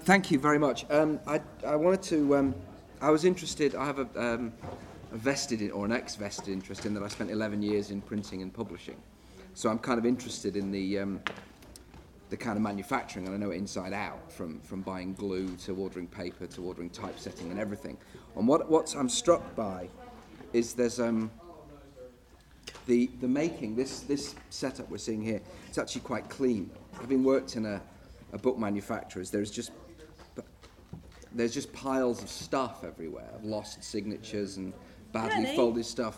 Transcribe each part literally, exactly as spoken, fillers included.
thank you very much. Um, I, I wanted to, um, I was interested, I have a, um, a vested, in, or an ex-vested interest in that I spent eleven years in printing and publishing. So I'm kind of interested in the um, the kind of manufacturing, and I know it inside out, from, from buying glue to ordering paper to ordering typesetting and everything. And what what I'm struck by is there's um, the the making, this this setup we're seeing here, it's actually quite clean. Having worked in a, a book manufacturer's, there's just there's just piles of stuff everywhere, of lost signatures and badly Really? folded stuff.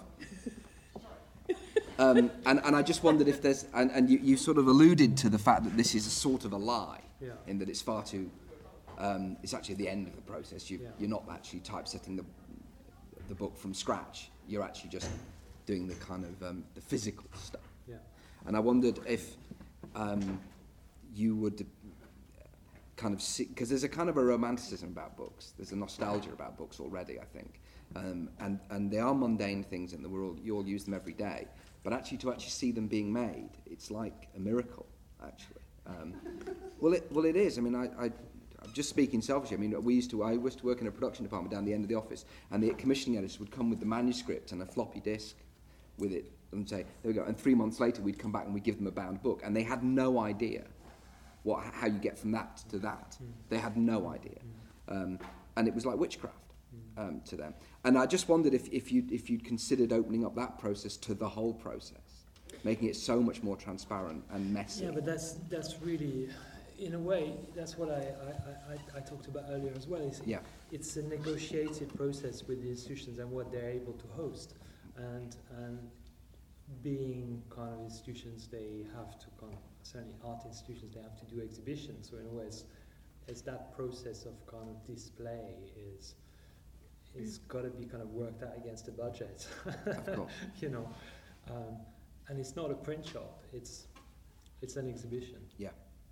Um, and, and I just wondered if there's, and, and you, you sort of alluded to the fact that this is a sort of a lie, Yeah. in that it's far too, um, it's actually the end of the process. You, Yeah. You're not actually typesetting the the book from scratch. You're actually just doing the kind of um, the physical stuff. Yeah. And I wondered if um, you would kind of see, because there's a kind of a romanticism about books. There's a nostalgia about books already, I think. Um, and, and they are mundane things in the world. You all use them every day. But actually, to actually see them being made, it's like a miracle, actually. Um, well, it well it is. I mean, I, I, I'm just speaking selfishly. I mean, we used to I used to work in a production department down the end of the office, and the commissioning editors would come with the manuscript and a floppy disk with it, and say, "There we go." And three months later, we'd come back and we'd give them a bound book, and they had no idea what how you get from that to that. Mm. They had no idea, mm. um, and it was like witchcraft. Um, to them, and I just wondered if, if you if you'd considered opening up that process to the whole process, making it so much more transparent and messy. Yeah, but that's that's really, in a way, that's what I I, I, I talked about earlier as well. Is yeah. It's a negotiated process with the institutions and what they're able to host, and and being kind of institutions, they have to kind of, certainly art institutions, they have to do exhibitions. So in a way, it's, it's that process of kind of display is. It's got to be kind of worked out against the budget, Of course. you know, um, and it's not a print shop. It's it's an exhibition. Yeah.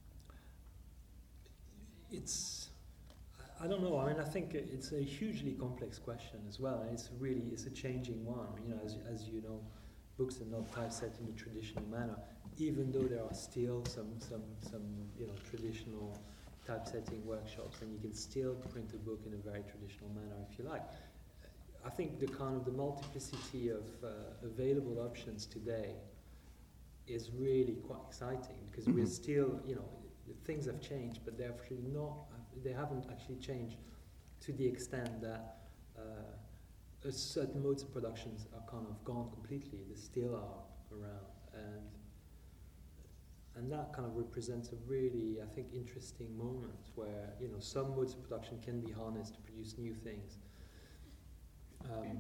It's I don't know. I mean, I think it's a hugely complex question as well, and it's really it's a changing one. You know, as as you know, books are not typeset in a traditional manner, even though there are still some some some you know traditional typesetting workshops, and you can still print a book in a very traditional manner if you like. I think the kind of the multiplicity of uh, available options today is really quite exciting, because mm-hmm. we're still, you know, things have changed, but they're actually not, they haven't actually changed to the extent that uh, certain modes of productions are kind of gone completely. They still are around, and And that kind of represents a really, I think, interesting moment where, you know, some modes of production can be harnessed to produce new things. Um,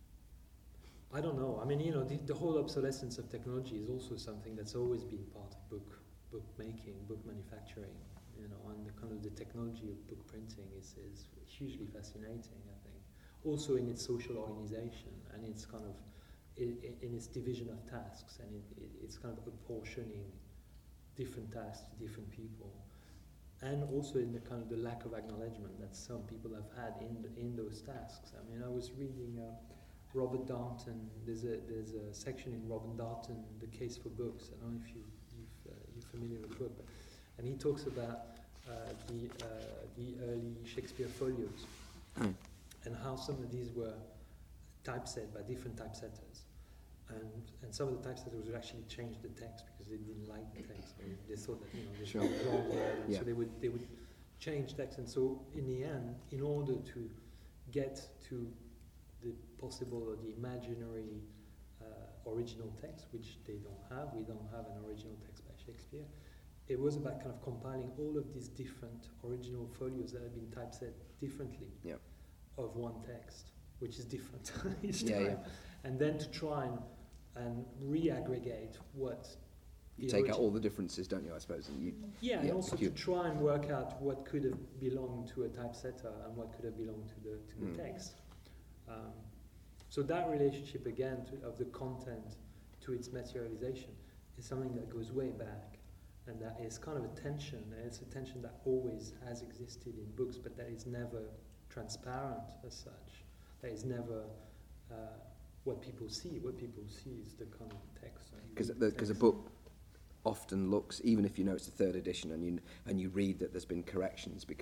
I don't know. I mean, you know, the, the whole obsolescence of technology is also something that's always been part of book book making, book manufacturing. You know, and the kind of the technology of book printing is, is hugely fascinating, I think. Also in its social organization and its kind of in, in its division of tasks, and it, it, it's kind of apportioning different tasks to different people, and also in the kind of the lack of acknowledgement that some people have had in the, in those tasks. I mean, I was reading uh, Robert Darnton. There's a there's a section in Robert Darnton, The Case for Books. I don't know if you you've, uh, you're familiar with the book, but, and he talks about uh, the uh, the early Shakespeare folios mm. and how some of these were typeset by different typesetters. And and some of the typesetters would actually change the text because they didn't like the text. They, they thought that, you know, there's sure. no wrong word, and yeah. so they would they would change text. And so in the end, in order to get to the possible or the imaginary uh, original text, which they don't have, we don't have an original text by Shakespeare. It was about kind of compiling all of these different original folios that had been typeset differently yeah. of one text, which is different each yeah, time, yeah. and then to try and and re-aggregate what you take out all the differences, don't you, I suppose, and you yeah, yeah and also you, to try and work out what could have belonged to a typesetter and what could have belonged to the to the mm. text. Um, so that relationship again to, of the content to its materialization is something that goes way back, and that is kind of a tension, and it's a tension that always has existed in books, but that is never transparent as such. That is never uh, what people see. What people see is the kind of text. Because because a book often looks, even if you know it's the third edition and you and you read that there's been corrections because of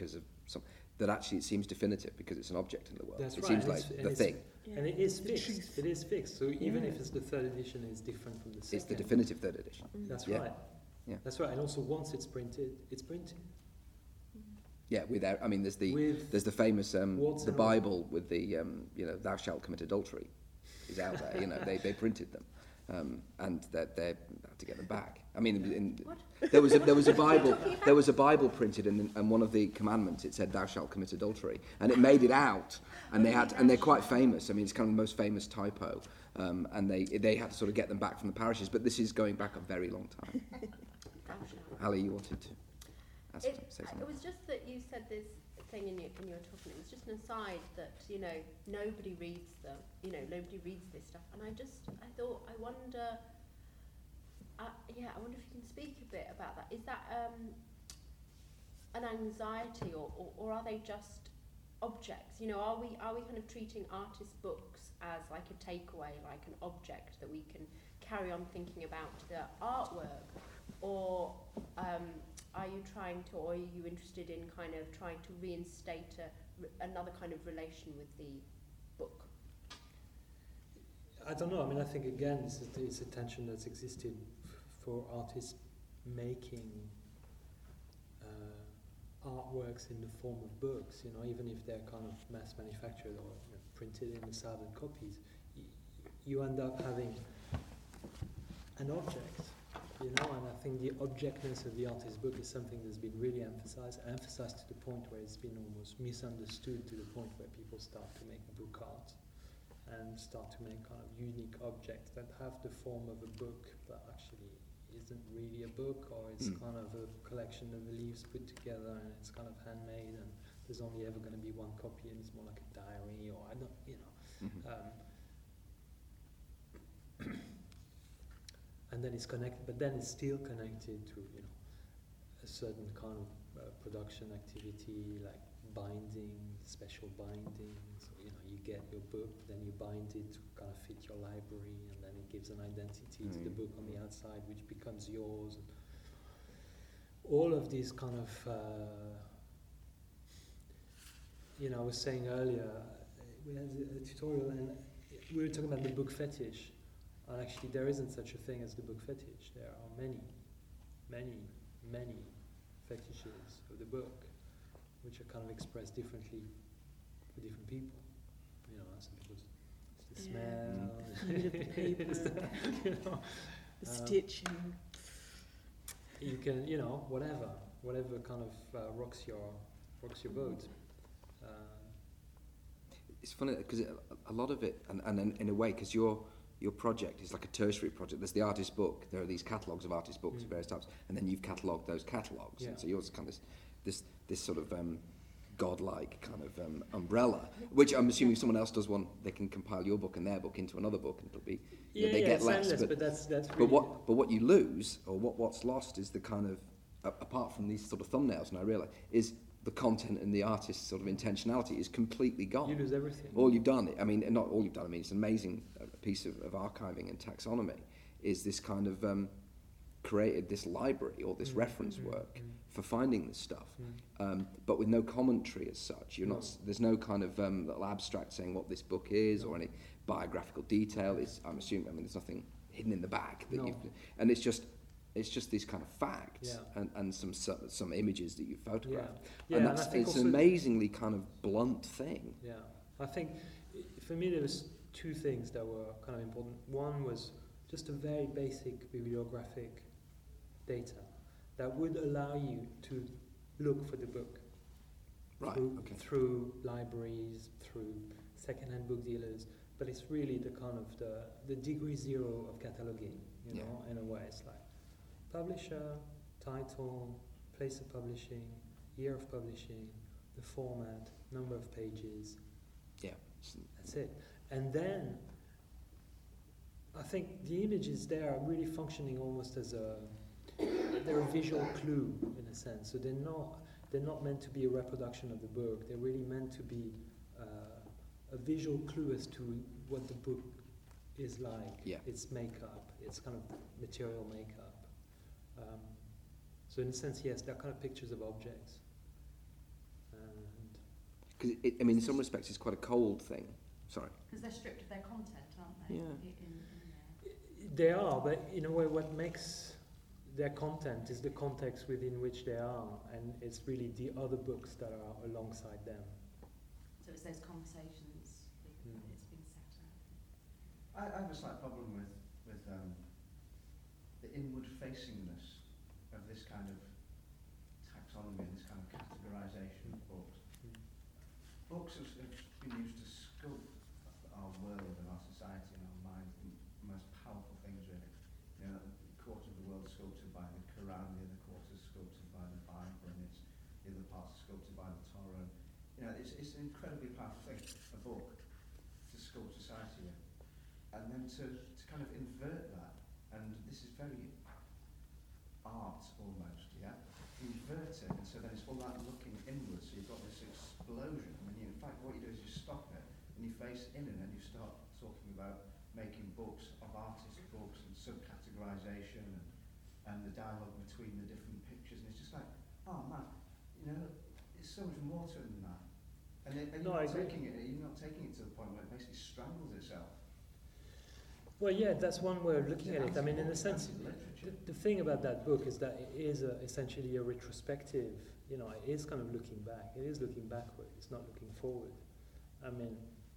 some, that actually it seems definitive because it's an object in the world. That's it right. seems and like it's- the and thing. it's- And it is The fixed. truth. It is fixed. So even Yeah. if it's the third edition, it's different from the second. It's the definitive third edition. That's Yeah. right. Yeah. That's right. And also, once it's printed, it's printed. Yeah, without. I mean, there's the With there's the famous um, warts the and all. Bible with the um, you know thou shalt commit adultery is out there. You know they, they printed them, um, and they they had to get them back. I mean, in, in, there was a, there was a Bible there was a Bible printed, and, and one of the commandments it said thou shalt commit adultery, and it made it out, and they had and they're quite famous. I mean, it's kind of the most famous typo, um, and they they had to sort of get them back from the parishes. But this is going back a very long time. Ali, you wanted to ask, It, say it something? was just that you said this thing in your, in your talking, it was just an aside that, you know, nobody reads them, you know, nobody reads this stuff. And I just, I thought, I wonder, uh, yeah, I wonder if you can speak a bit about that. Is that um, an anxiety or, or, or are they just objects? You know, are we, are we kind of treating artists' books as like a takeaway, like an object that we can carry on thinking about the artwork? Or um, are you trying to, or are you interested in kind of trying to reinstate a, another kind of relation with the book? I don't know. I mean, I think again, this is it's a tension that's existed f- for artists making uh, artworks in the form of books. You know, even if they're kind of mass manufactured or you know, printed in a thousand copies, y- you end up having an object. You know, and I think the objectness of the artist's book is something that's been really emphasized, emphasized to the point where it's been almost misunderstood, to the point where people start to make book art and start to make kind of unique objects that have the form of a book, but actually isn't really a book, or it's Mm. kind of a collection of leaves put together, and it's kind of handmade, and there's only ever going to be one copy, and it's more like a diary, or I don't, you know. Mhm. Um, and then it's connected, but then it's still connected to, you know, a certain kind of uh, production activity, like binding, special binding. So, you know, you get your book, then you bind it to kind of fit your library, and then it gives an identity to the Mm. book on the outside, which becomes yours. And all of these kind of, uh, you know, I was saying earlier, uh, we had a, a tutorial, and we were talking about the book fetish. And actually, there isn't such a thing as the book fetish. There are many, many, many fetishes of the book, which are kind of expressed differently for different people. You know, some people, it's the Yeah. smell. The paper. it's the, you know, The um, stitching. you can, you know, whatever, whatever kind of uh, rocks your rocks your boat. Uh, It's funny because a lot of it, and, and in, in a way, because your your project is like a tertiary project. There's the artist book. There are these catalogues of artist books Mm. of various types, and then you've catalogued those catalogues. Yeah. And so yours is kind of this this, this sort of um, godlike kind of um, umbrella, which I'm assuming if someone else does one, they can compile your book and their book into another book, and it'll be you know, yeah, they yeah, get it's less. endless, but but that's that's really but what but what you lose, or what what's lost, is the kind of a- apart from these sort of thumbnails, and I realise is the content and the artist's sort of intentionality is completely gone. you lose everything. All you've done, I mean, not all you've done, I mean, it's an amazing uh, piece of, of archiving and taxonomy, is this kind of um, created this library or this Mm, reference mm, work mm, for finding this stuff, mm. um, but with no commentary as such. You're No. not, there's no kind of um, little abstract saying what this book is No. or any biographical detail. It's, I'm assuming, I mean, there's nothing hidden in the back that No. you've, and it's just, it's just these kind of facts Yeah. and, and some, some some images that you've Yeah, photographed. yeah, and and I that's, think it's also an amazingly kind of blunt thing. Yeah, I think i- for me there was two things that were kind of important. One was just a very basic bibliographic data that would allow you to look for the book Right, through, okay. through libraries, through second-hand book dealers. But it's really the kind of the, the degree zero of cataloging, you Yeah. know, in a way. It's like publisher, title, place of publishing, year of publishing, the format, number of pages. Yeah. That's it. And then I think the images there are really functioning almost as a they're a visual clue in a sense. So they're not they're not meant to be a reproduction of the book. They're really meant to be uh, a visual clue as to what the book is like. Yeah. Its makeup, its kind of material makeup. Um, so in a sense, yes, they're kind of pictures of objects. Um, Because I mean, in some respects, it's quite a cold thing. Sorry. Because they're stripped of their content, aren't they? Yeah. In, in, in there. They are, but in a way, what makes their content is the context within which they are, and it's really the other books that are alongside them. So it's those conversations that Mm. it's been set out. I, I have a slight problem with with um, the inward facingness of this kind of taxonomy and this kind of categorisation of books. Mm. Books have, have been used to sculpt our world and our society and our minds, the most powerful things really. You know, a quarter of the world is sculpted by the Quran, the other quarter is sculpted by the Bible, and it's, the other parts are sculpted by the Torah. You know, it's, it's an incredibly powerful thing, a book, to sculpt society with. And then to, to kind of invert that, and this is very art almost, yeah? Invert it, and so then it's all that looking inwards, so you've got this explosion, and you, in fact what you do is you stop it, and you face in, and then you start talking about making books of artist books, and subcategorisation, and, and the dialogue between the different pictures, and it's just like, oh man, you know, it's so much more to it than that. And, it, and No, you're I not agree. taking it, you're not taking it to the point where it basically strangles itself. Well, yeah, that's one way of looking It's at it. I mean, in a anti-book, sense, anti-literature. the, the thing about that book is that it is a, essentially a retrospective. You know, it is kind of looking back. It is looking backward. It's not looking forward. I mean,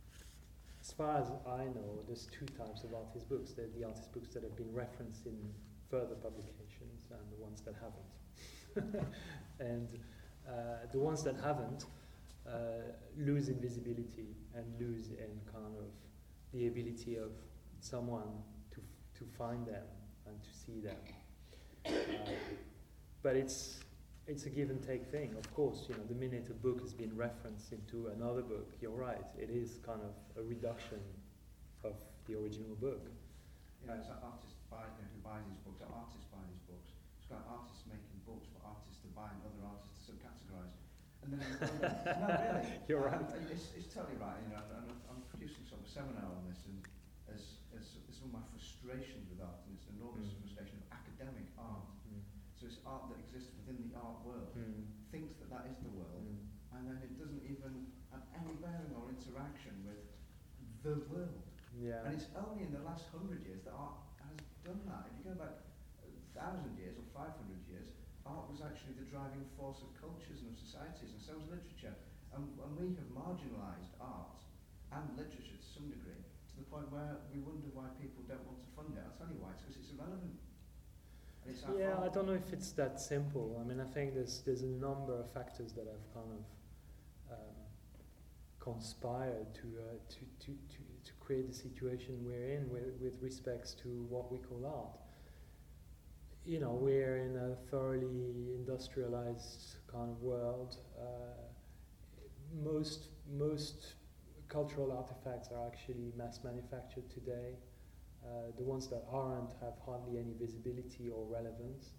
as far as I know, there's two types of artist books. There are the artist books that have been referenced in further publications and the ones that haven't. and uh, the ones that haven't uh, lose in visibility and lose in kind of the ability of someone to f- to find them and to see them. Uh, but it's it's a give and take thing, of course. You know, the minute a book has been referenced into another book, you're right. It is kind of a reduction of the original book. You know, it's like artists buy, you know, who buy these books, or artists buy these books. It's got artists making books for artists to buy and other artists to subcategorise. And then you wonder, no, really. You're I- right. I- It's, it's totally right, you know, and I'm, I'm producing sort of a seminar on this, and as, as, as some of my frustrations with art, and it's an enormous Mm. frustration of academic art. Mm. So it's art that exists within the art world, Mm. thinks that that is the world, Mm. and then it doesn't even have any bearing or interaction with the world. Yeah. And it's only in the last hundred years that art has done that. If you go back a thousand years or five hundred years, art was actually the driving force of cultures and of societies, and so was literature. And, and we have marginalised art and literature to some degree, to the point where we wonder why people don't want to fund it. I'll tell you why, it's because it's irrelevant. And it's our Yeah, I fault. don't know if it's that simple. I mean, I think there's there's a number of factors that have kind of um, conspired to, uh, to to to to create the situation we're in with, with respects to what we call art. You know, we're in a thoroughly industrialized kind of world. Uh, most most cultural artifacts are actually mass manufactured today. Uh, the ones that aren't have hardly any visibility or relevance.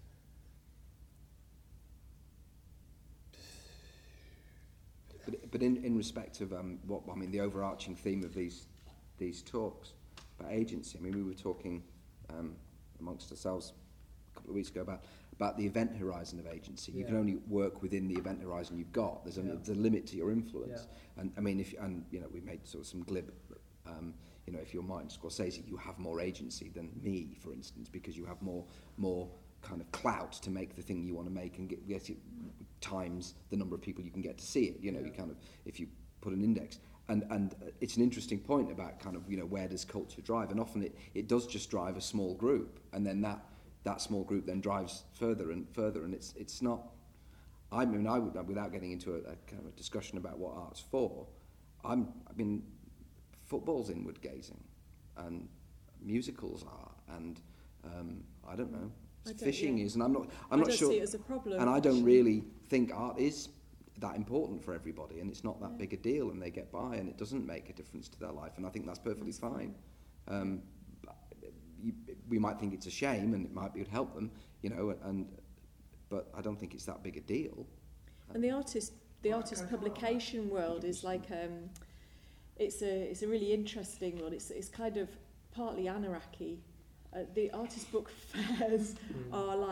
But, but in, in respect of um, what I mean, the overarching theme of these these talks about agency. I mean, we were talking um, amongst ourselves a couple of weeks ago about about the event horizon of agency. You Yeah. can only work within the event horizon you've got. There's a, Yeah. there's a limit to your influence. Yeah. And I mean, if and you know, we made sort of some glib. Um, you know, if you're Martin Scorsese, you have more agency than me, for instance, because you have more more kind of clout to make the thing you want to make and get, get it times the number of people you can get to see it. You know, Yeah. you kind of if you put an index. And and uh, it's an interesting point about kind of, you know, where does culture drive? And often it, it does just drive a small group, and then that that small group then drives further and further. And it's it's not. I mean, I would, without getting into a, a kind of a discussion about what art's for, I'm I mean, football's inward gazing, and musicals are, and um, I don't know, I don't- fishing yeah. is, and I'm not I'm I not don't sure. see it as a problem. And I don't actually. really think art is that important for everybody, and it's not that Yeah. big a deal, and they get by, and it doesn't make a difference to their life, and I think that's perfectly That's fine. Um, but you, we might think it's a shame, and it might be would help them, you know, and but I don't think it's that big a deal. And the artist, the Well, artist can I follow up on publication that? world is like um, it's a it's a really interesting one. It's it's kind of partly anarchy. Uh, the artist book fairs Mm. are like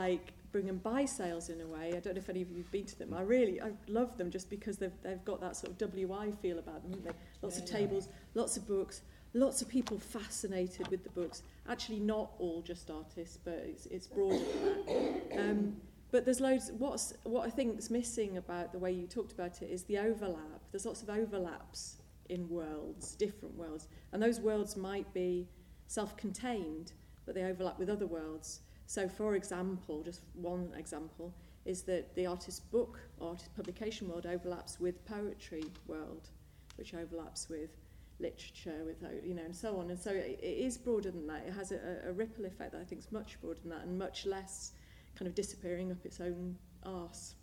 bring and buy sales in a way. I don't know if any of you have been to them. I really, I love them just because they've, they've got that sort of W I feel about them, haven't they? Lots Yeah, of yeah. tables, lots of books, lots of people fascinated with the books. Actually not all just artists, but it's, it's broader than that. Um, but there's loads, what's, what I think's missing about the way you talked about it is the overlap. There's lots of overlaps in worlds, different worlds. And those worlds might be self-contained, but they overlap with other worlds. So, for example, just one example, is that the artist book or artist publication world overlaps with poetry world, which overlaps with literature, with, you know, and so on. And so it, it is broader than that. It has a, a ripple effect that I think is much broader than that and much less kind of disappearing up its own arse.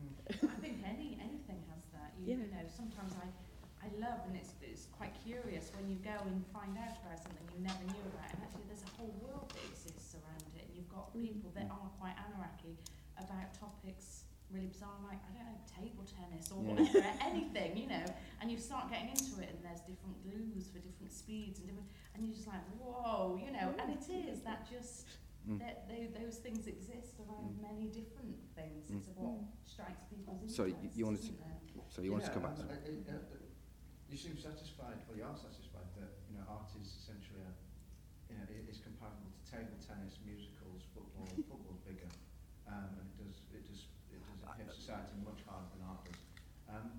I think any anything has that. You, Yeah. you know, sometimes I, I love, and it's it's quite curious when you go and find out about something you never knew about, and actually there's a whole world that exists around it, and you've got people that are quite anarchy about topics really bizarre, like, I don't know, table tennis or Yeah. whatever, anything, you know, and you start getting into it, and there's different glues for different speeds and different, and you're just like, whoa, you know, and it is that just. Mm. That they, those things exist around Mm. many different things. Mm. It's what strikes people's interest. Sorry, you- you wanted to- isn't it? So you want to come back? Yeah, uh, uh, uh, you seem satisfied, well, you are satisfied that, you know, art is essentially a, you know, it is comparable to table tennis, musicals, football. Football's bigger, um, and it does, it does, it does hit society much harder than art does. Um,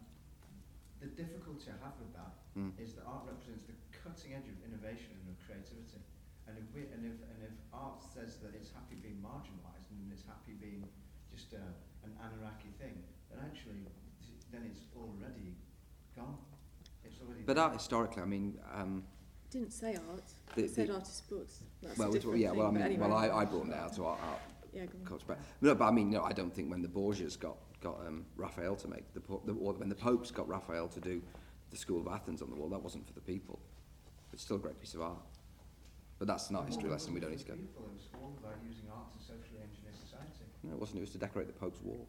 the difficulty I have with that Mm. is that art represents the cutting edge of innovation and of creativity. And if we, and if and if art says that it's happy being marginalised and it's happy being just a, an anarchy thing, then actually, then it's already gone. It's already. But art historically, I mean, um, Didn't say art. The- It said the- artist books. That's well, a it's, different yeah, well, I thing, mean, but anyway. well, I, I brought it out to art, art Yeah, go on. culture, but no, but I mean, no, I don't think when the Borgias got got um, Raphael to make the, po- the or when the popes got Raphael to do the School of Athens on the wall, that wasn't for the people. It's still a great piece of art. But that's not a history lesson. We don't need to go. People, it was all about using art to socially engineer society. No, it wasn't. It was to decorate the Pope's wall,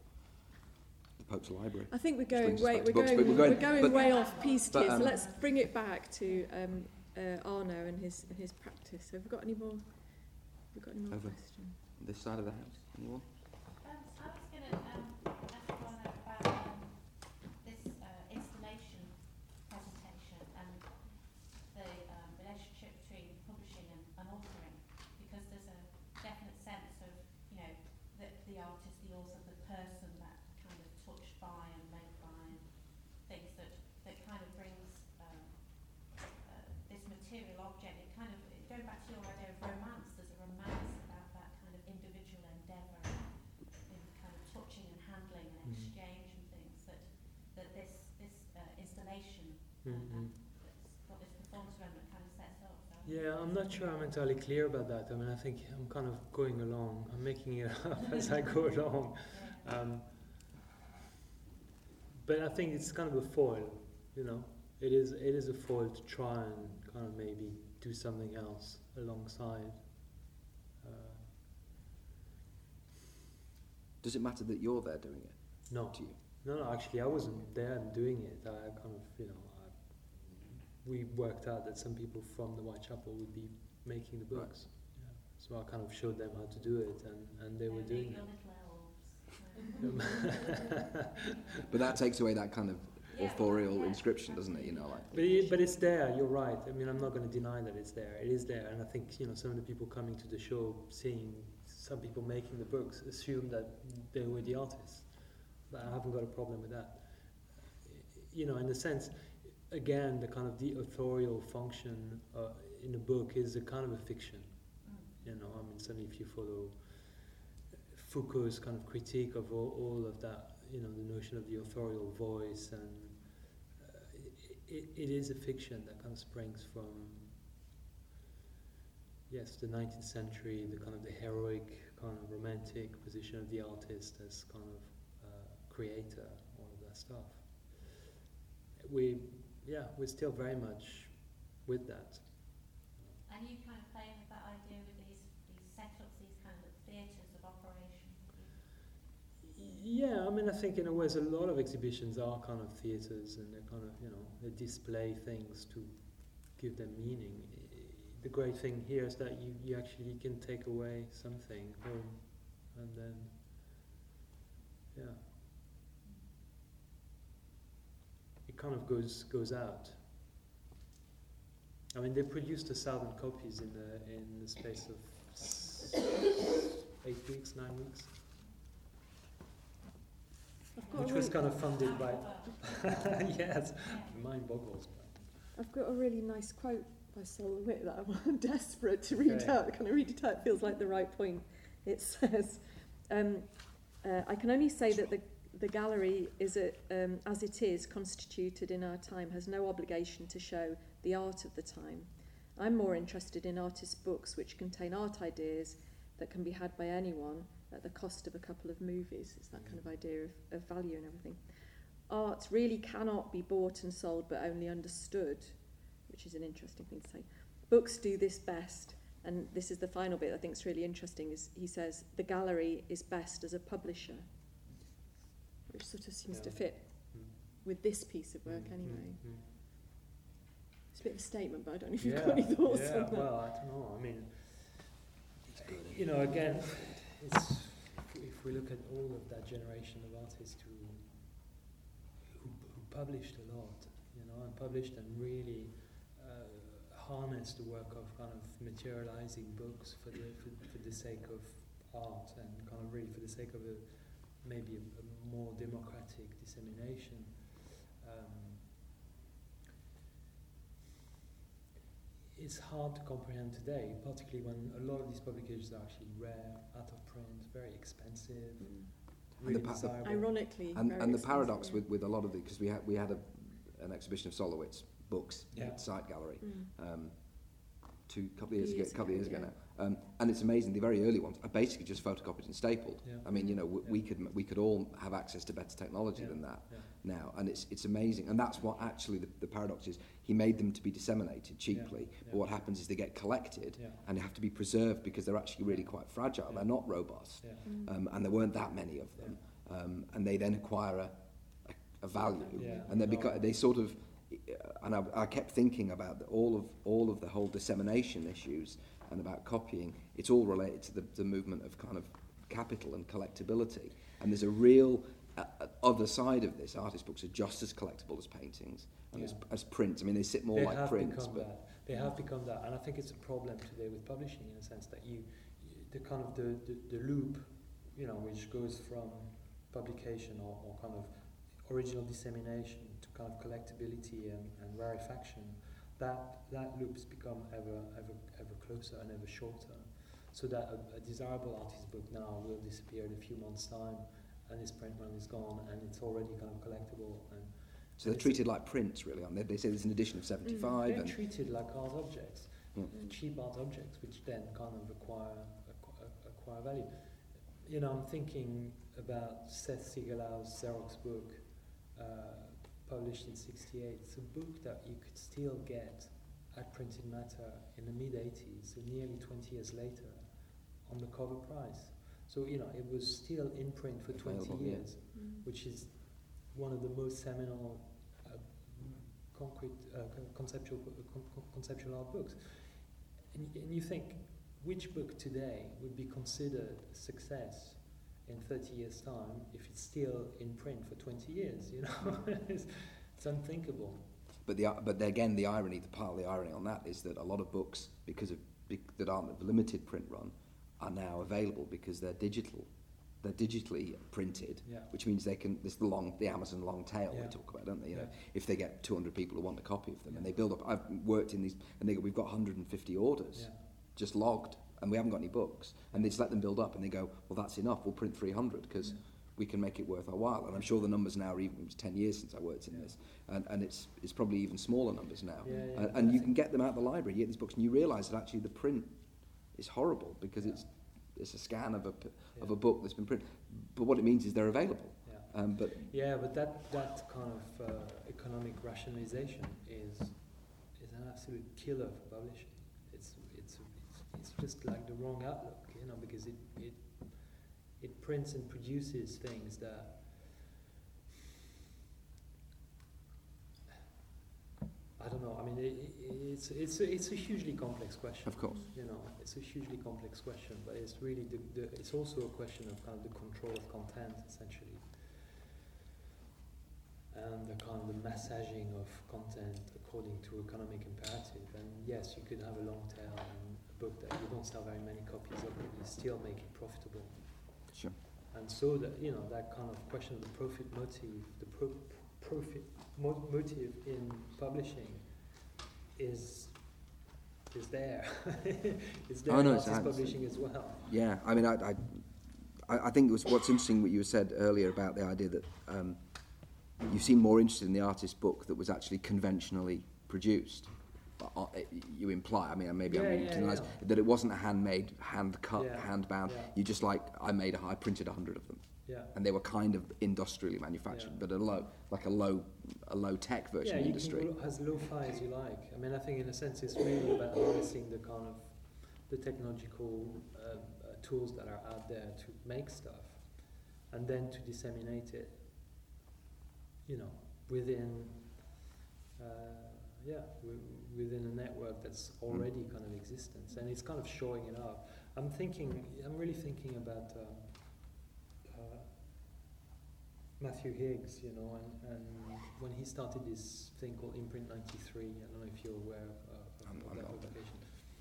the Pope's library. I think we're Which going brings us way back to we're books, going, but we're we're going- going, but- way off piste but, here. um, So let's bring it back to um, uh, Arno and his and his practice. Have we got any more? Have we got any more Over. questions? This side of the house. Anyone? Um, I was going to um, ask one about um, this uh, installation presentation and the um, relationship between publishing and, and authoring, because there's a definite sense of, you know, that the artist, the author, the person that kind of touched by and made by and things that, that kind of brings um, uh, this material object, it kind of, going back to your idea of romance, there's a romance about that kind of individual endeavour in kind of touching and handling and Mhm. exchange and things that that this this uh, installation Mhm. and, and that's got this performance element kind of sets up. So Yeah, I'm not sure I'm entirely clear about that. I mean, I think I'm kind of going along. I'm making it up as I go along. Yeah. Um, but I think it's kind of a foil, you know. It is it is a foil to try and kind of maybe do something else alongside. Uh, Does it matter that you're there doing it no, to you? no, no. Actually, I wasn't there doing it. I kind of, you know, I, we worked out that some people from the Whitechapel would be making the Right. books. Yeah. So I kind of showed them how to do it, and, and they were Yeah, doing your it. little elves. But that takes away that kind of Yeah, authorial yeah, inscription, doesn't it? You know, like. But it, but it's there. You're right. I mean, I'm not going to deny that it's there. It is there, and I think, you know, some of the people coming to the show, seeing some people making the books, assume that they were the artists. But I haven't got a problem with that. You know, in the sense, again, the kind of the authorial function uh, in a book is a kind of a fiction. Mm. You know, I mean, certainly if you follow Foucault's kind of critique of all, all of that, you know, the notion of the authorial voice, and uh, it, it is a fiction that kind of springs from, yes, the nineteenth century, the kind of the heroic, kind of romantic position of the artist as kind of uh, creator, all of that stuff. We, yeah, we're still very much with that. And you kind of playing with that idea with these these setups, these kind of theatres of operation. Yeah, I mean, I think in a way, a lot of exhibitions are kind of theatres, and they kind of, you know, they display things to give them meaning. The great thing here is that you, you actually can take away something home, and then Yeah. It kind of goes goes out. I mean, they produced a thousand copies in the in the space of s- eight weeks, nine weeks, I've got which a was really, kind of funded by. Wow. Yes, Yeah. mind boggles. I've got a really nice quote by Sol LeWitt that I'm desperate to read Okay. out. Can I read it out? It feels like the right point. It says, um, uh, I can only say that the, the gallery, is a, um, as it is constituted in our time, has no obligation to show the art of the time. I'm more interested in artists' books which contain art ideas that can be had by anyone at the cost of a couple of movies. It's that kind of idea of, of value and everything. Art really cannot be bought and sold but only understood, which is an interesting thing to say. Books do this best, and this is the final bit I think is really interesting, is he says, the gallery is best as a publisher, which sort of seems Yeah. to fit Mm. with this piece of work Mm, anyway. mm, mm. It's a bit of a statement, but I don't know if you've Yeah, got any thoughts yeah, on that. well, I don't know. I mean, you know, again, it's, if we look at all of that generation of artists who, who, who published a lot, you know, and published and really uh, harnessed the work of kind of materializing books for the for, for the sake of art and kind of really for the sake of a maybe a, a more democratic dissemination. Um, It's hard to comprehend today, particularly when a lot of these publications are actually rare, out of print, very expensive, Mm. really the pa- the- desirable. Ironically, And, very and the expensive, paradox yeah. with, with a lot of the, because we had we had a, an exhibition of Sol LeWitt's books Yeah. at Sight Gallery Mm. um, two couple of years, Years ago, couple of ago, years ago yeah. now, um, and it's amazing. The very early ones are basically just photocopied and stapled. Yeah. I mean, you know, w- Yeah. we could m- we could all have access to better technology Yeah. than that Yeah. now, and it's it's amazing. And that's what actually the, the paradox is. He made them to be disseminated cheaply, Yeah. but what happens is they get collected Yeah. and they have to be preserved because they're actually really quite fragile. Yeah. They're not robust, Yeah. Mm. um, and there weren't that many of them, um, and they then acquire a, a, a value, Yeah. and they No. become they sort of. uh, And I, I kept thinking about the, all of all of the whole dissemination issues and about copying. It's all related to the, the movement of kind of capital and collectability. And there's a real uh, uh, other side of this. Artist books are just as collectible as paintings and as, Yeah. as prints. I mean, they sit more They like have prints, become but that. They have become that, and I think it's a problem today with publishing in a sense that you, you the kind of the, the, the loop, you know, which goes from publication or, or kind of original dissemination to kind of collectability and, and rarefaction. That that loop's become ever ever ever closer and ever shorter, so that a, a desirable artist book now will disappear in a few months' time, and its print run is gone, and it's already kind of collectible. And so they're treated like prints, really, aren't they? They say there's an edition of seventy-five, they're and treated like art objects, Yeah. cheap art objects, which then kind of acquire acquire, acquire value. You know, I'm thinking about Seth Siegelau's Xerox book, uh, published in sixty-eight. It's a book that you could still get at Printed Matter in the mid eighties, so nearly twenty years later, on the cover price. So, you know, it was still in print for twenty Available, yeah. years, Mm. which is one of the most seminal uh, concrete, uh, con- conceptual, con- con- conceptual art books. And, y- and you think, which book today would be considered a success in thirty years' time if it's still in print for twenty years? You know, it's, it's unthinkable. But the but the, again, the irony, the part of the irony on that is that a lot of books, because of bec- that aren't of limited print run, are now available because they're digital, they're digitally printed, Yeah. which means they can. There's the long, the Amazon long tail Yeah. we talk about, don't they? You know, Yeah. if they get two hundred people who want a copy of them, and Yeah. they build up. I've worked in these, and they go, we've got one hundred fifty orders, Yeah. just logged, and we haven't got any books, and they just let them build up, and they go, well, that's enough. We'll print three hundred because. Yeah. We can make it worth our while, and I'm sure the numbers now are even. It was ten years since I worked in Yeah. this, and, and it's it's probably even smaller numbers now. Yeah, yeah, and, but and I you think- can get them out of the library. You get these books, and you realise that actually the print is horrible because Yeah. it's it's a scan of a p- of Yeah. a book that's been printed. But what it means is they're available. Yeah. Um, but Yeah, but that that kind of uh, economic rationalization is is an absolute killer for publishing. It's it's it's, it's just like the wrong outlook, you know, because it it it prints and produces things that I don't know. I mean, it, it, it's it's a, it's a hugely complex question. Of course. You know, it's a hugely complex question, but it's really the, the it's also a question of kind of the control of content, essentially, and the kind of the massaging of content according to economic imperative. And yes, you could have a long tail and a book that you don't sell very many copies of, but you still make it profitable. Sure. And so that, you know, that kind of question of the profit motive, the pro- profit mo- motive in publishing is is there. It's there Oh, in no, it's artist abs- publishing as well. Yeah, I mean, I, I, I I think it was what's interesting what you said earlier about the idea that um, you seem more interested in the artist's book that was actually conventionally produced. Uh, you imply, I mean, maybe Yeah, I'm reading yeah, too nice, yeah. that it wasn't a handmade, hand cut, Yeah, hand bound. yeah. You just like, I made, a, I printed a hundred of them, Yeah. and they were kind of industrially manufactured, Yeah. but a low, like a low, a low tech version Yeah, of you industry. can go as lo-fi as you like. I mean, I think in a sense it's really about harnessing the kind of the technological uh, uh, tools that are out there to make stuff, and then to disseminate it, you know, within, uh, yeah, w- within a network that's already kind of existence, and it's kind of showing it up. I'm thinking, I'm really thinking about um, uh, Matthew Higgs, you know, and, and when he started this thing called Imprint ninety-three, I don't know if you're aware of, uh, of, I'm- of I'm that not. publication.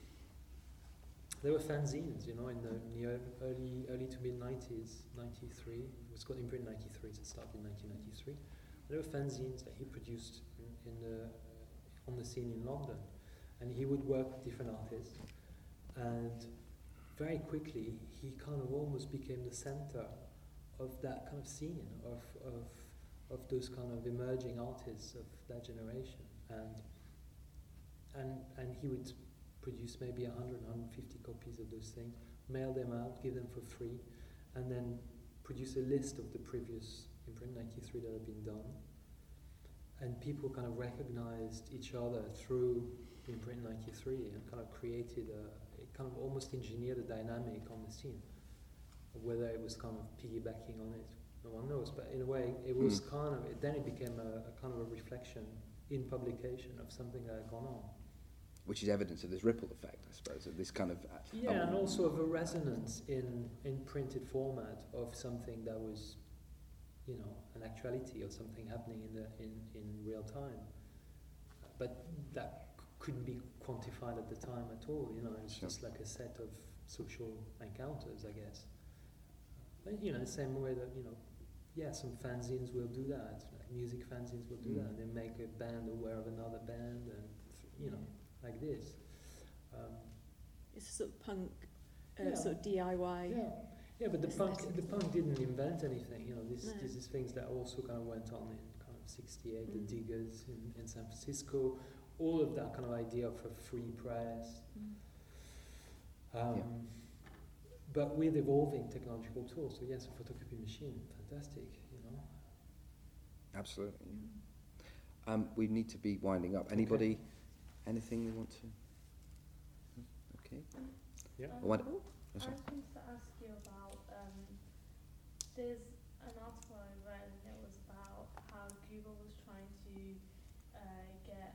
There were fanzines, you know, in the, in the ear- early early to mid nineties, ninety-three. It was called Imprint ninety-three. It started in nineteen ninety-three. There were fanzines that he produced in, in the uh, on the scene in London, and he would work with different artists, and very quickly he kind of almost became the center of that kind of scene of of of those kind of emerging artists of that generation, and and and he would produce maybe one hundred, one hundred fifty copies of those things, mail them out, give them for free, and then produce a list of the previous Imprint ninety-three that had been done. And people kind of recognized each other through Imprint ninety-three and kind of created a, it kind of almost engineered a dynamic on the scene. Whether it was kind of piggybacking on it, no one knows, but in a way it was Mm. kind of, it, then it became a, a kind of a reflection in publication of something that had gone on. Which is evidence of this ripple effect, I suppose, of this kind of... Uh, Yeah, uh, and also of a resonance in, in printed format of something that was, you know, an actuality or something happening in the in, in real time. But that c- couldn't be quantified at the time at all, you know, it's Sure. just like a set of social encounters, I guess. But, you know, the same way that, you know, yeah, some fanzines will do that, like music fanzines will do Mm. that, they make a band aware of another band, and, you know, like this. Um, It's a sort of punk, uh, Yeah. sort of D I Y. Yeah, yeah, but the punk, aesthetic. the punk didn't invent anything. You know, this No. this is things that also kind of went on in kind of sixty-eight, the Mm. Diggers in, in San Francisco, all of that kind of idea of a free press. Mm. Um, Yeah. But with evolving technological tools. So yes, a photocopy machine, fantastic. You know. Absolutely. Mm. Um, we need to be winding up. Anybody, anything they want to? No? Okay. Yeah. Um, What? I That's all. just wanted to ask you about, um, there's an article I read and it was about how Google was trying to uh, get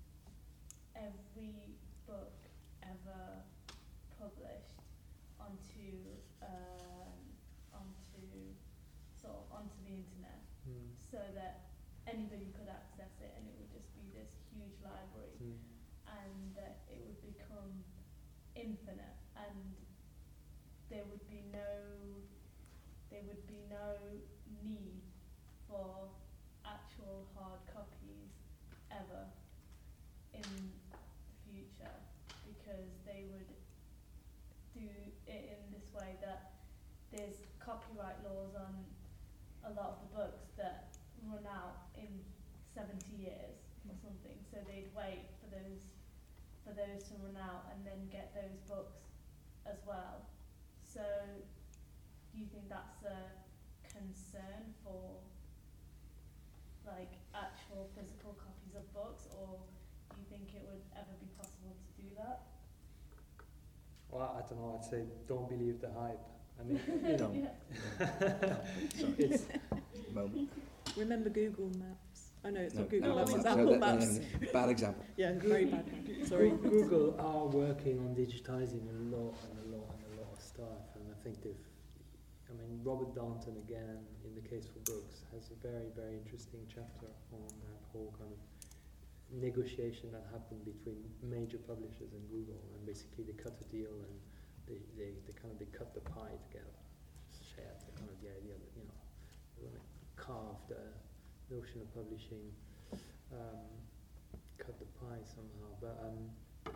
every book ever published onto um, onto sort of onto the internet, Mm. so that anybody could access it and it would just be this huge library, Mm. and that it would become infinite, and there would be no there would be no need for actual hard copies ever in the future, because they would do it in this way that there's copyright laws on a lot of the books that run out in seventy years or something, so they'd wait for those for those to run out and then get those books as well. So do you think that's a concern for like actual physical copies of books, or do you think it would ever be possible to do that? Well, I don't know. I'd say don't believe the hype. I mean, you know, Yeah. it's Moment. Remember Google Maps? I know it's No, not Google no, Maps, I mean, it's so Apple that- Maps. um, bad example. Yeah, very bad. Sorry. Google are working on digitizing a lot and a lot and a lot of stuff, and I think they've. I mean, Robert Darnton again, in the case for books, has a very very interesting chapter on that whole kind of negotiation that happened between major publishers and Google, and basically they cut a deal and they they, they kind of they cut the pie together, shared the kind of the idea that, you know, they want to carve the notion of publishing. Um, cut the pie somehow, but um,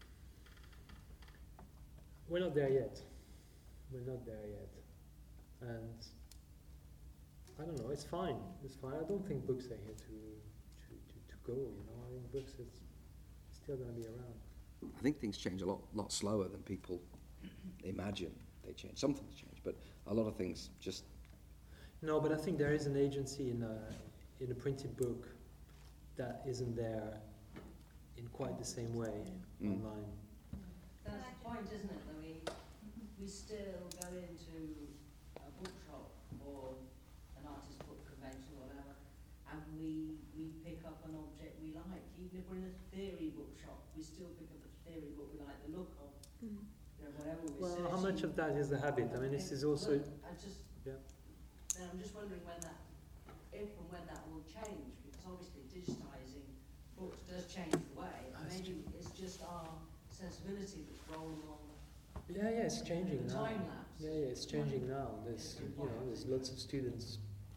we're not there yet. We're not there yet, and I don't know. It's fine. It's fine. I don't think books are here to to, to, to go. You know, I think books is still going to be around. I think things change a lot, lot slower than people imagine they change. Some things change, but a lot of things just. No, but I think there is an agency in a in a printed book that isn't there in quite the same way Mm. online. That's the point, isn't it? That we we still go into a bookshop or an artist book convention or whatever, and we we pick up an object we like. Even if we're in a theory bookshop, we still pick up a theory book we like the look of. Mm. You know, whatever we're Well, searching. how much of that is the habit? I mean, this is also. Look, I just. Yeah. And I'm just wondering when that, if and when that will change, because obviously digitising books does change the way, and That's maybe it's just our sensibility that's rolling on Yeah, yeah, it's changing the now. time lapse. Yeah, yeah, it's changing now. There's, you know, there's lots of students,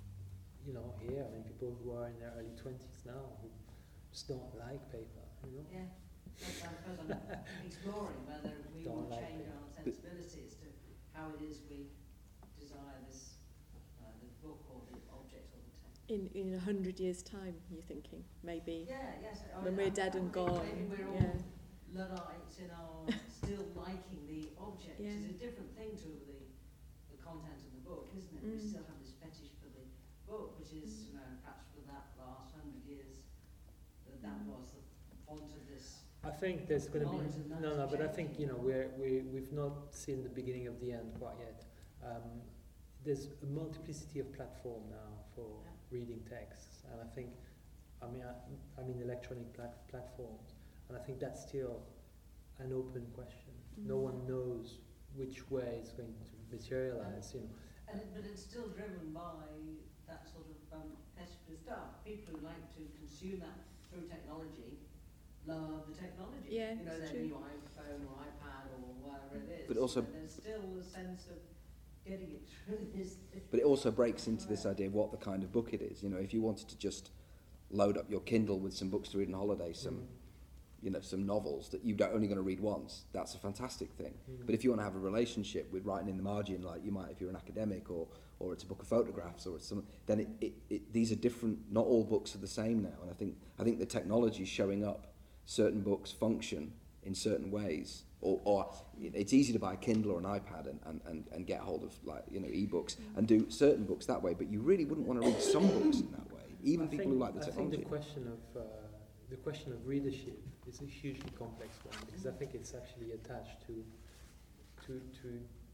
you know, here. I mean, people who are in their early twenties now who just don't like paper. You know. Yeah, that's, I suppose I'm exploring whether we Don't will like change it. our sensibilities to how it is we desire this, uh, the book or the object or the text. In in a hundred years' time, you're thinking maybe Yeah, yes. I when mean, we're I- dead I and think gone. Maybe we're all Yeah. Luddites in our still liking the object. Yeah. It's a different thing to the the content of the book, isn't it? We Mm. still have this fetish for the book, which is, you know, perhaps for that last hundred years, that that Mm. was the font of this. I think there's going to Knowledge and be that's no, no, but I think, changing. you know, we're we we've not seen the beginning of the end quite yet. Um, there's a multiplicity of platform now for Yeah. reading texts, and I think, I mean, I, I mean electronic plat- platforms, and I think that's still an open question. No Mm. one knows which way it's going to materialize. You know, And it, but it's still driven by that sort of um, fetish for stuff. People who like to consume that through technology love the technology. Yeah, you know, it's their true. new iPhone or iPad or whatever it is. But also- But there's still a sense of getting it through this. But it also breaks into this idea of what the kind of book it is. You know, if you wanted to just load up your Kindle with some books to read on holiday, some, Mm. you know, some novels that you're only going to read once, that's a fantastic thing. Mm. But if you want to have a relationship with writing in the margin, like you might if you're an academic, or, or it's a book of photographs, or it's some, then it, it, it, these are different. Not all books are the same now, and I think I think the technology is showing up. Certain books function in certain ways, or, or it's easy to buy a Kindle or an iPad and, and, and, and get hold of, like, you know, ebooks and do certain books that way. But you really wouldn't want to read some books in that way, even I people think, who like the I technology. think the question of uh, the question of readership is a hugely complex one, because I think it's actually attached to to to.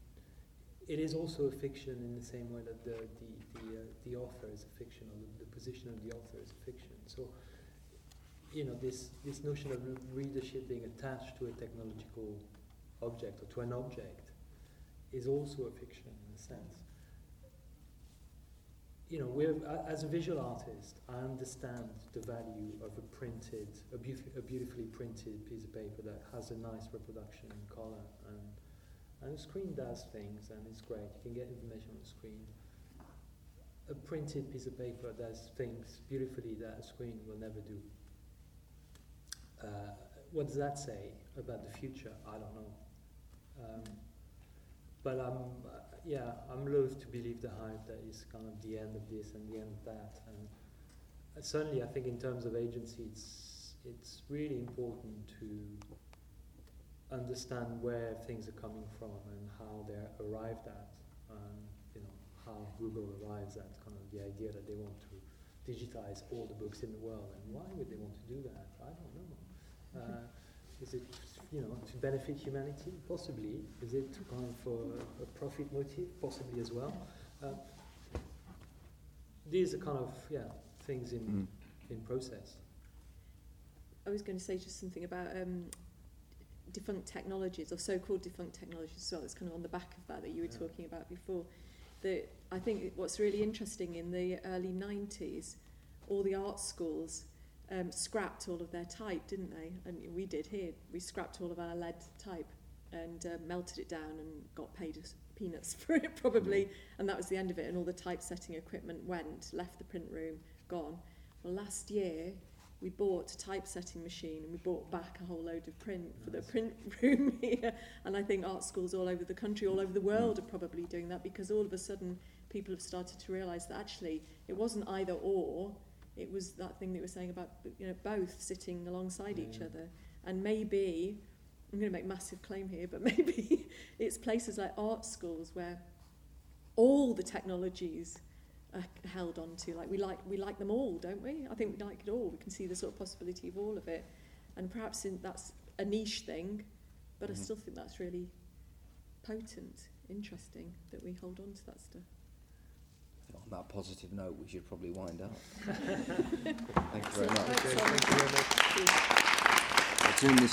It is also a fiction in the same way that the the the, uh, the author is a fiction, or the, the position of the author is a fiction. So, you know, this this notion of readership being attached to a technological object or to an object is also a fiction in a sense. You know, we're, a- as a visual artist, I understand the value of a printed, a, beautif- a beautifully printed piece of paper that has a nice reproduction in color, and and the screen does things, and it's great. You can get information on the screen. A printed piece of paper does things beautifully that a screen will never do. Uh, what does that say about the future? I don't know. Um, but I'm, uh, yeah, I'm loath to believe the hype that is kind of the end of this and the end of that. And uh, certainly, I think in terms of agency, it's it's really important to understand where things are coming from and how they're arrived at. Um, you know, how Google arrives at kind of the idea that they want to digitize all the books in the world, and why would they want to do that? I don't know. Uh, is it, you know, to benefit humanity? Possibly. Is it kind of for a profit motive? Possibly as well. Uh, these are kind of, yeah, things in Mm. discipline process. I was going to say just something about um, defunct technologies, or so-called defunct technologies as well. It's kind of on the back of that that you were Yeah. talking about before. The, I think what's really interesting, in the early nineties, all the art schools um, scrapped all of their type, didn't they? And we did here. We scrapped all of our lead type and uh, melted it down and got paid us peanuts for it, probably. And that was the end of it. And all the typesetting equipment went, left the print room, gone. Well, last year, we bought a typesetting machine and we bought back a whole load of print for the Nice. print room here. And I think art schools all over the country, all over the world, are probably doing that, because all of a sudden people have started to realise that actually it wasn't either or, it was that thing that we were saying about, you know, both sitting alongside each Yeah. other. And maybe, I'm going to make a massive claim here, but maybe it's places like art schools where all the technologies are held on to. Like we like we like them all, don't we? I think we like it all. We can see the sort of possibility of all of it, and perhaps in, that's a niche thing, but Mhm. I still think that's really potent, interesting that we hold on to that stuff. On that positive note, we should probably wind up. Thank you very much. Excellent. Okay, Thanks, thank you very much. Simon. We're doing this